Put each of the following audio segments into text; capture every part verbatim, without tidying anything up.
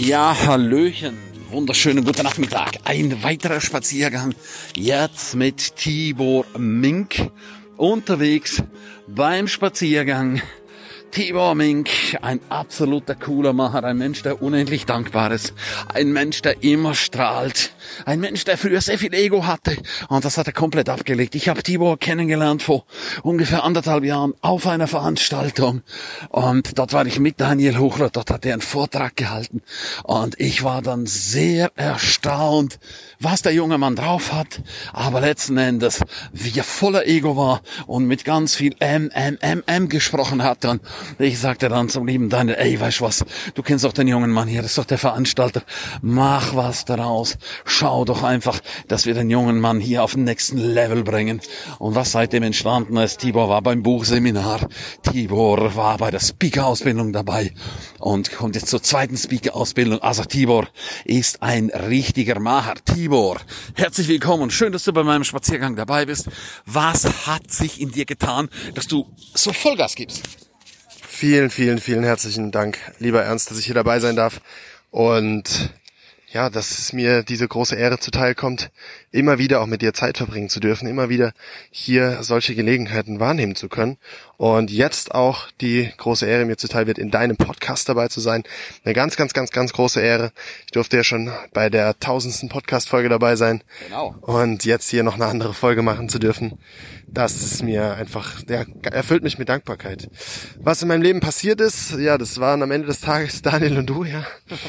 Ja, hallöchen, wunderschönen guten Nachmittag. Ein weiterer Spaziergang, jetzt mit Tibor Mink unterwegs beim Spaziergang. Tibor Mink, ein absoluter cooler Macher, ein Mensch, der unendlich dankbar ist, ein Mensch, der immer strahlt, ein Mensch, der früher sehr viel Ego hatte und das hat er komplett abgelegt. Ich habe Tibor kennengelernt vor ungefähr anderthalb Jahren auf einer Veranstaltung und dort war ich mit Daniel Huchler, dort hat er einen Vortrag gehalten und ich war dann sehr erstaunt, was der junge Mann drauf hat, aber letzten Endes, wie er voller Ego war und mit ganz viel M, M, M, M gesprochen hat. Und ich sagte dann zum lieben Daniel, ey, weißt du was, du kennst doch den jungen Mann hier, das ist doch der Veranstalter, mach was daraus, schau doch einfach, dass wir den jungen Mann hier auf den nächsten Level bringen. Und was seitdem entstanden ist, Tibor war beim Buchseminar, Tibor war bei der Speaker-Ausbildung dabei und kommt jetzt zur zweiten Speaker-Ausbildung. Also Tibor ist ein richtiger Macher. Tibor, herzlich willkommen, schön, dass du bei meinem Spaziergang dabei bist. Was hat sich in dir getan, dass du so Vollgas gibst? Vielen, vielen, vielen herzlichen Dank, lieber Ernst, dass ich hier dabei sein darf und ja, dass es mir diese große Ehre zuteil kommt, immer wieder auch mit dir Zeit verbringen zu dürfen, immer wieder hier solche Gelegenheiten wahrnehmen zu können und jetzt auch die große Ehre mir zuteil wird, in deinem Podcast dabei zu sein. Eine ganz, ganz, ganz, ganz große Ehre. Ich durfte ja schon bei der tausendsten Podcast-Folge dabei sein. Genau. Und jetzt hier noch eine andere Folge machen zu dürfen, das ist mir einfach, der erfüllt mich mit Dankbarkeit. Was in meinem Leben passiert ist, ja, das waren am Ende des Tages Daniel und du, ja.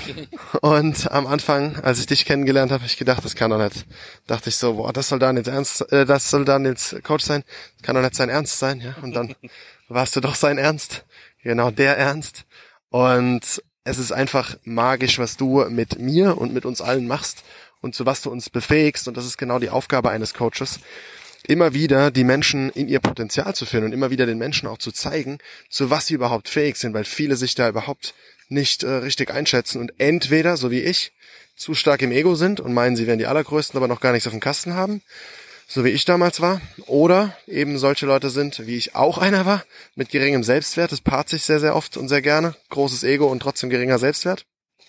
Und am Anfang, als ich dich kennengelernt habe, habe ich gedacht, das kann doch nicht. Dachte ich so, boah, das soll Daniels Ernst, äh, das soll Daniels Coach sein, das kann doch nicht sein Ernst sein, ja. Und dann warst du doch sein Ernst, genau der Ernst. Und es ist einfach magisch, was du mit mir und mit uns allen machst und zu was du uns befähigst. Und das ist genau die Aufgabe eines Coaches, immer wieder die Menschen in ihr Potenzial zu führen und immer wieder den Menschen auch zu zeigen, zu was sie überhaupt fähig sind, weil viele sich da überhaupt nicht äh, richtig einschätzen und entweder, so wie ich, zu stark im Ego sind und meinen, sie wären die Allergrößten, aber noch gar nichts auf dem Kasten haben, so wie ich damals war, oder eben solche Leute sind, wie ich auch einer war, mit geringem Selbstwert, das paart sich sehr, sehr oft und sehr gerne, großes Ego und trotzdem geringer Selbstwert.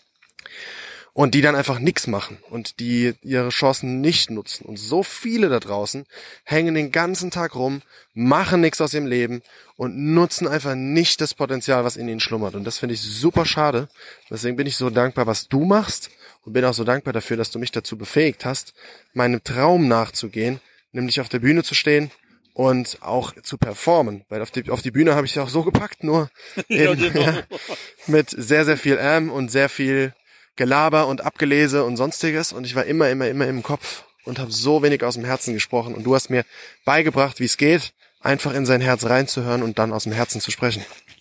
Und die dann einfach nichts machen und die ihre Chancen nicht nutzen. Und so viele da draußen hängen den ganzen Tag rum, machen nichts aus ihrem Leben und nutzen einfach nicht das Potenzial, was in ihnen schlummert. Und das finde ich super schade. Deswegen bin ich so dankbar, was du machst und bin auch so dankbar dafür, dass du mich dazu befähigt hast, meinem Traum nachzugehen, nämlich auf der Bühne zu stehen und auch zu performen. Weil auf die, auf die Bühne habe ich ja auch so gepackt, nur Ja, eben, genau. ja, mit sehr, sehr viel M und sehr viel Gelaber und Abgelese und sonstiges und ich war immer, immer, immer im Kopf und habe so wenig aus dem Herzen gesprochen und du hast mir beigebracht, wie es geht, einfach in sein Herz reinzuhören und dann aus dem Herzen zu sprechen.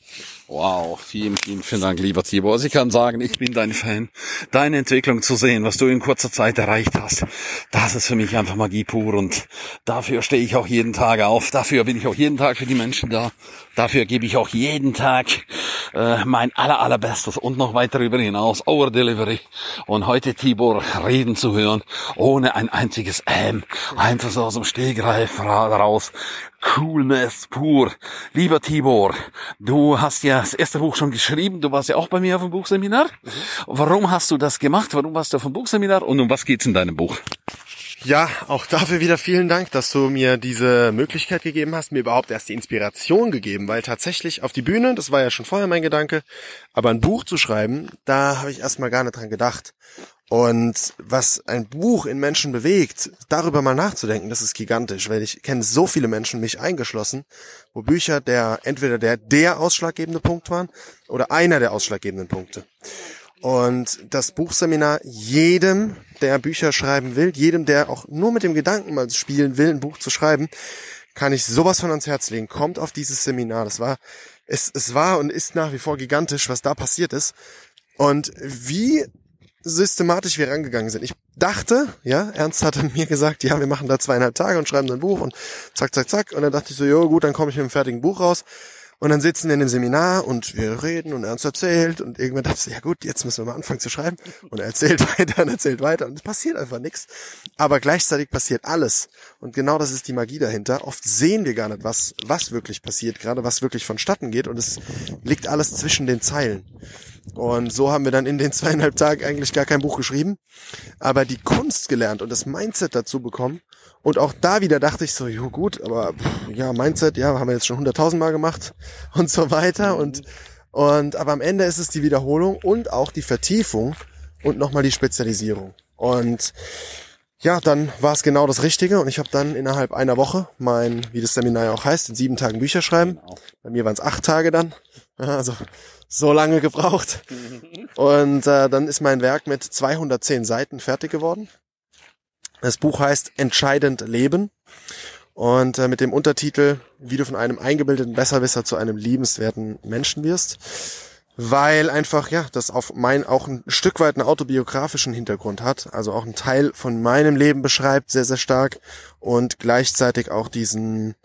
Wow, vielen, vielen, vielen Dank, lieber Tibor. Also ich kann sagen, ich bin dein Fan. Deine Entwicklung zu sehen, was du in kurzer Zeit erreicht hast, das ist für mich einfach Magie pur und dafür stehe ich auch jeden Tag auf. Dafür bin ich auch jeden Tag für die Menschen da. Dafür gebe ich auch jeden Tag äh, mein aller, allerbestes und noch weiter darüber hinaus, Over Delivery. Und heute Tibor reden zu hören, ohne ein einziges Ähm, einfach so aus dem Stegreif raus. Coolness pur. Lieber Tibor, du hast ja das erste Buch schon geschrieben, du warst ja auch bei mir auf dem Buchseminar. Mhm. Warum hast du das gemacht? Warum warst du auf dem Buchseminar und um was geht's in deinem Buch? Ja, auch dafür wieder vielen Dank, dass du mir diese Möglichkeit gegeben hast, mir überhaupt erst die Inspiration gegeben, weil tatsächlich auf die Bühne, das war ja schon vorher mein Gedanke, aber ein Buch zu schreiben, da habe ich erstmal gar nicht dran gedacht. Und was ein Buch in Menschen bewegt, darüber mal nachzudenken, das ist gigantisch, weil ich kenne so viele Menschen, mich eingeschlossen, wo Bücher der entweder der der ausschlaggebende Punkt waren oder einer der ausschlaggebenden Punkte. Und das Buchseminar jedem, der Bücher schreiben will, jedem, der auch nur mit dem Gedanken mal spielen will, ein Buch zu schreiben, kann ich sowas von ans Herz legen. Kommt auf dieses Seminar. Das war, es, es war und ist nach wie vor gigantisch, was da passiert ist. Und wie systematisch wir rangegangen sind. Ich dachte, ja, Ernst hatte mir gesagt, ja, wir machen da zweieinhalb Tage und schreiben so ein Buch und zack, zack, zack. Und dann dachte ich so, jo, gut, dann komme ich mit einem fertigen Buch raus. Und dann sitzen wir in dem Seminar und wir reden und Ernst erzählt und irgendwann dachte ich so, ja gut, jetzt müssen wir mal anfangen zu schreiben. Und er erzählt weiter und erzählt weiter und es passiert einfach nichts. Aber gleichzeitig passiert alles. Und genau das ist die Magie dahinter. Oft sehen wir gar nicht, was, was wirklich passiert, gerade was wirklich vonstatten geht und es liegt alles zwischen den Zeilen. Und so haben wir dann in den zweieinhalb Tagen eigentlich gar kein Buch geschrieben, aber die Kunst gelernt und das Mindset dazu bekommen. Und auch da wieder dachte ich so, jo gut, aber pff, ja, Mindset, ja, haben wir jetzt schon hunderttausend Mal gemacht und so weiter. Und, und aber am Ende ist es die Wiederholung und auch die Vertiefung und nochmal die Spezialisierung. Und ja, dann war es genau das Richtige und ich habe dann innerhalb einer Woche mein, wie das Seminar ja auch heißt, in sieben Tagen Bücher schreiben. Genau. Bei mir waren es acht Tage dann, also so lange gebraucht. Und äh, dann ist mein Werk mit zweihundertzehn Seiten fertig geworden. Das Buch heißt Entscheidend Leben und äh, mit dem Untertitel, wie du von einem eingebildeten Besserwisser zu einem liebenswerten Menschen wirst. Weil einfach, ja, das auf mein auch ein Stück weit einen autobiografischen Hintergrund hat, also auch einen Teil von meinem Leben beschreibt, sehr, sehr stark und gleichzeitig auch diesen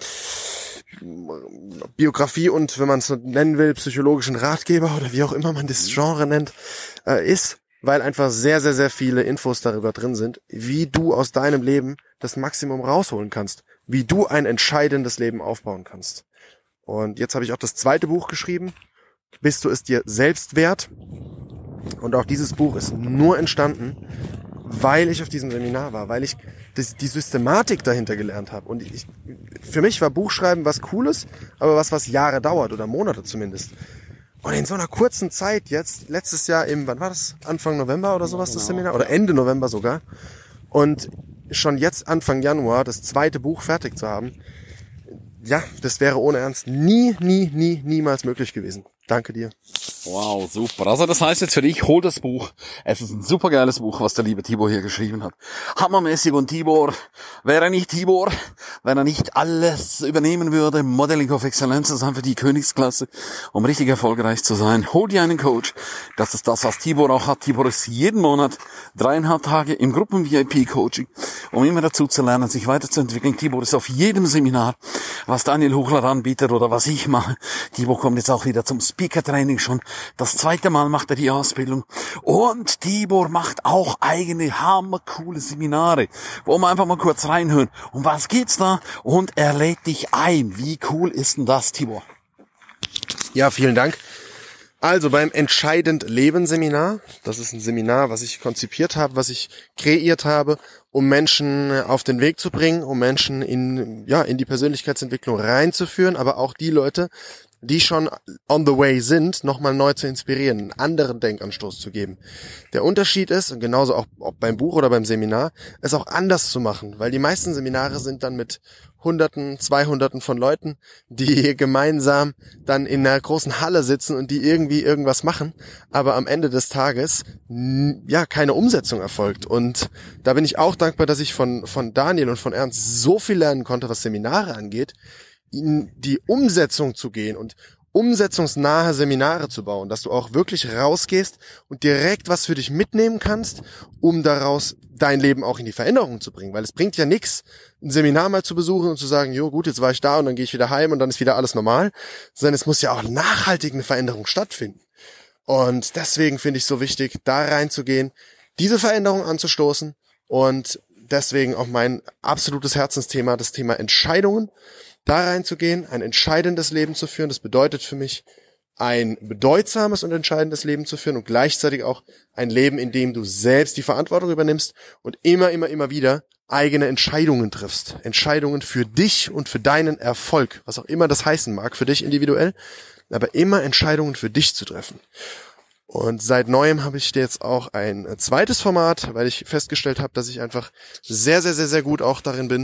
Biografie und, wenn man es so nennen will, psychologischen Ratgeber oder wie auch immer man das Genre nennt, äh, ist, weil einfach sehr, sehr, sehr viele Infos darüber drin sind, wie du aus deinem Leben das Maximum rausholen kannst, wie du ein entscheidendes Leben aufbauen kannst. Und jetzt habe ich auch das zweite Buch geschrieben, Bist du es dir selbst wert? Und auch dieses Buch ist nur entstanden, weil ich auf diesem Seminar war, weil ich das, die Systematik dahinter gelernt habe. Und ich, für mich war Buchschreiben was Cooles, aber was, was Jahre dauert oder Monate zumindest. Und in so einer kurzen Zeit jetzt, letztes Jahr im, wann war das? Anfang November oder sowas, das Seminar? Oder Ende November sogar. Und schon jetzt Anfang Januar das zweite Buch fertig zu haben, ja, das wäre ohne Ernst nie, nie, nie, niemals möglich gewesen. Danke dir. Wow, super. Also das heißt jetzt für dich, hol das Buch. Es ist ein super geiles Buch, was der liebe Tibor hier geschrieben hat. Hammermäßig. Und Tibor, wäre nicht Tibor, wenn er nicht alles übernehmen würde, Modeling of Excellence zu sein für die Königsklasse, um richtig erfolgreich zu sein. Hol dir einen Coach. Das ist das, was Tibor auch hat. Tibor ist jeden Monat dreieinhalb Tage im Gruppen-V I P-Coaching, um immer dazu zu lernen, sich weiterzuentwickeln. Tibor ist auf jedem Seminar, was Daniel Huchler anbietet oder was ich mache. Tibor kommt jetzt auch wieder zum Speaker-Training schon. Das zweite Mal macht er die Ausbildung. Und Tibor macht auch eigene hammercoole Seminare, wo wir einfach mal kurz reinhören. Um was geht's da? Und er lädt dich ein. Wie cool ist denn das, Tibor? Ja, vielen Dank. Also beim Entscheidend Leben Seminar, das ist ein Seminar, was ich konzipiert habe, was ich kreiert habe, um Menschen auf den Weg zu bringen, um Menschen in, ja, in die Persönlichkeitsentwicklung reinzuführen, aber auch die Leute, die schon on the way sind, nochmal neu zu inspirieren, einen anderen Denkanstoß zu geben. Der Unterschied ist, und genauso auch ob beim Buch oder beim Seminar, es auch anders zu machen, weil die meisten Seminare sind dann mit Hunderten, Zweihunderten von Leuten, die gemeinsam dann in einer großen Halle sitzen und die irgendwie irgendwas machen, aber am Ende des Tages ja keine Umsetzung erfolgt. Und da bin ich auch dankbar, dass ich von von Daniel und von Ernst so viel lernen konnte, was Seminare angeht, in die Umsetzung zu gehen und umsetzungsnahe Seminare zu bauen, dass du auch wirklich rausgehst und direkt was für dich mitnehmen kannst, um daraus dein Leben auch in die Veränderung zu bringen. Weil es bringt ja nichts, ein Seminar mal zu besuchen und zu sagen, jo gut, jetzt war ich da und dann gehe ich wieder heim und dann ist wieder alles normal, sondern es muss ja auch nachhaltig eine Veränderung stattfinden. Und deswegen finde ich es so wichtig, da reinzugehen, diese Veränderung anzustoßen und deswegen auch mein absolutes Herzensthema, das Thema Entscheidungen, da reinzugehen, ein entscheidendes Leben zu führen. Das bedeutet für mich, ein bedeutsames und entscheidendes Leben zu führen und gleichzeitig auch ein Leben, in dem du selbst die Verantwortung übernimmst und immer, immer, immer wieder eigene Entscheidungen triffst. Entscheidungen für dich und für deinen Erfolg, was auch immer das heißen mag, für dich individuell, aber immer Entscheidungen für dich zu treffen. Und seit Neuem habe ich jetzt auch ein zweites Format, weil ich festgestellt habe, dass ich einfach sehr, sehr, sehr, sehr gut auch darin bin,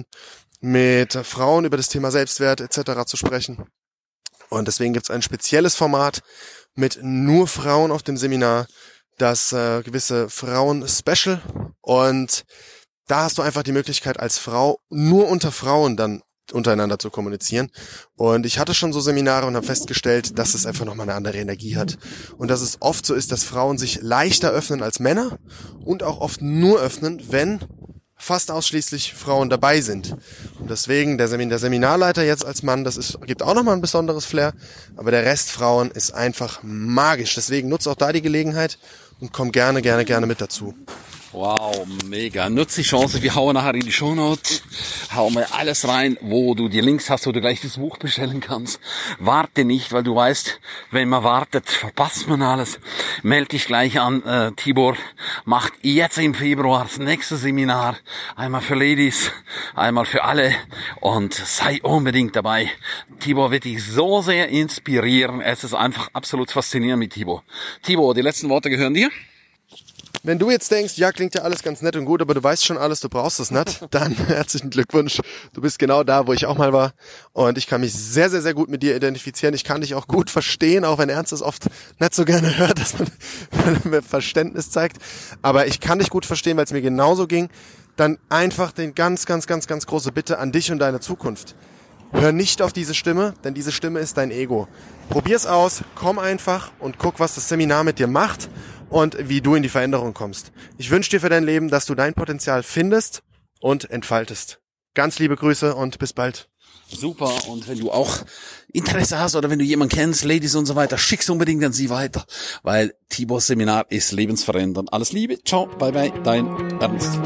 mit Frauen über das Thema Selbstwert et cetera zu sprechen. Und deswegen gibt es ein spezielles Format mit nur Frauen auf dem Seminar, das äh, gewisse Frauen-Special. Und da hast du einfach die Möglichkeit als Frau nur unter Frauen dann untereinander zu kommunizieren. Und ich hatte schon so Seminare und habe festgestellt, dass es einfach nochmal eine andere Energie hat. Und dass es oft so ist, dass Frauen sich leichter öffnen als Männer und auch oft nur öffnen, wenn fast ausschließlich Frauen dabei sind. Und deswegen der, Semin- der Seminarleiter jetzt als Mann, das ist, gibt auch nochmal ein besonderes Flair, aber der Rest Frauen ist einfach magisch. Deswegen nutze auch da die Gelegenheit und komm gerne, gerne, gerne mit dazu. Wow, mega. Nutze die Chance. Wir hauen nachher in die Shownotes. Hauen wir alles rein, wo du die Links hast, wo du gleich das Buch bestellen kannst. Warte nicht, weil du weißt, wenn man wartet, verpasst man alles. Meld dich gleich an. Äh, Tibor macht jetzt im Februar das nächste Seminar. Einmal für Ladies, einmal für alle. Und sei unbedingt dabei. Tibor wird dich so sehr inspirieren. Es ist einfach absolut faszinierend mit Tibor. Tibor, die letzten Worte gehören dir. Wenn du jetzt denkst, ja, klingt ja alles ganz nett und gut, aber du weißt schon alles, du brauchst es nicht, dann herzlichen Glückwunsch. Du bist genau da, wo ich auch mal war. Und ich kann mich sehr, sehr, sehr gut mit dir identifizieren. Ich kann dich auch gut verstehen, auch wenn Ernst es oft nicht so gerne hört, dass man Verständnis zeigt. Aber ich kann dich gut verstehen, weil es mir genauso ging. Dann einfach den ganz, ganz, ganz, ganz große Bitte an dich und deine Zukunft. Hör nicht auf diese Stimme, denn diese Stimme ist dein Ego. Probier's aus, komm einfach und guck, was das Seminar mit dir macht und wie du in die Veränderung kommst. Ich wünsche dir für dein Leben, dass du dein Potenzial findest und entfaltest. Ganz liebe Grüße und bis bald. Super. Und wenn du auch Interesse hast oder wenn du jemanden kennst, Ladies und so weiter, schick's unbedingt an sie weiter, weil Tibors Seminar ist lebensverändernd. Alles Liebe, ciao, bye bye, dein Ernst.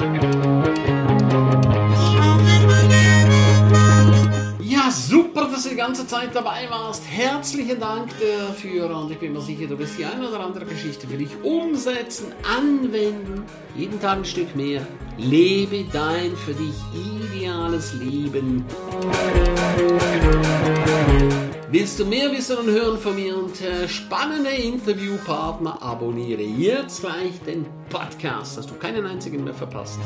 Ja, super, dass du die ganze Zeit dabei warst. Herzlichen Dank dafür und ich bin mir sicher, du wirst die eine oder andere Geschichte für dich umsetzen, anwenden. Jeden Tag ein Stück mehr. Lebe dein für dich ideales Leben. Willst du mehr wissen und hören von mir und äh, spannende Interviewpartner? Abonniere jetzt gleich den Podcast, dass du keinen einzigen mehr verpasst.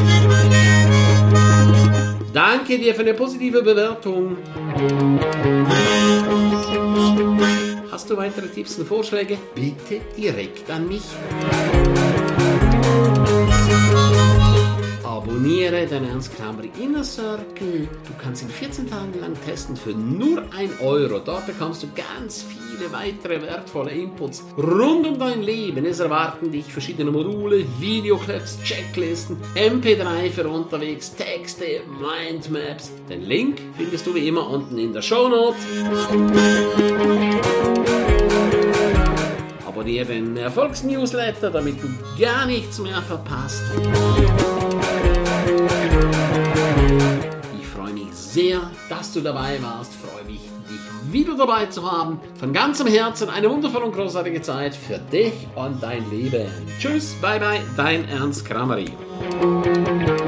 Danke dir für eine positive Bewertung. Hast du weitere Tipps und Vorschläge? Bitte direkt an mich. Abonniere den Ernst Kramer Inner Circle. Du kannst ihn vierzehn Tage lang testen für nur ein Euro. Dort bekommst du ganz viele weitere wertvolle Inputs rund um dein Leben. Es erwarten dich verschiedene Module, Videoclips, Checklisten, M P drei für unterwegs, Texte, Mindmaps. Den Link findest du wie immer unten in der Shownote. Abonniere den Erfolgsnewsletter, damit du gar nichts mehr verpasst. Ich freue mich sehr, dass du dabei warst. Ich freue mich, dich wieder dabei zu haben. Von ganzem Herzen eine wundervolle und großartige Zeit für dich und dein Leben. Tschüss, bye bye, dein Ernst Krameri.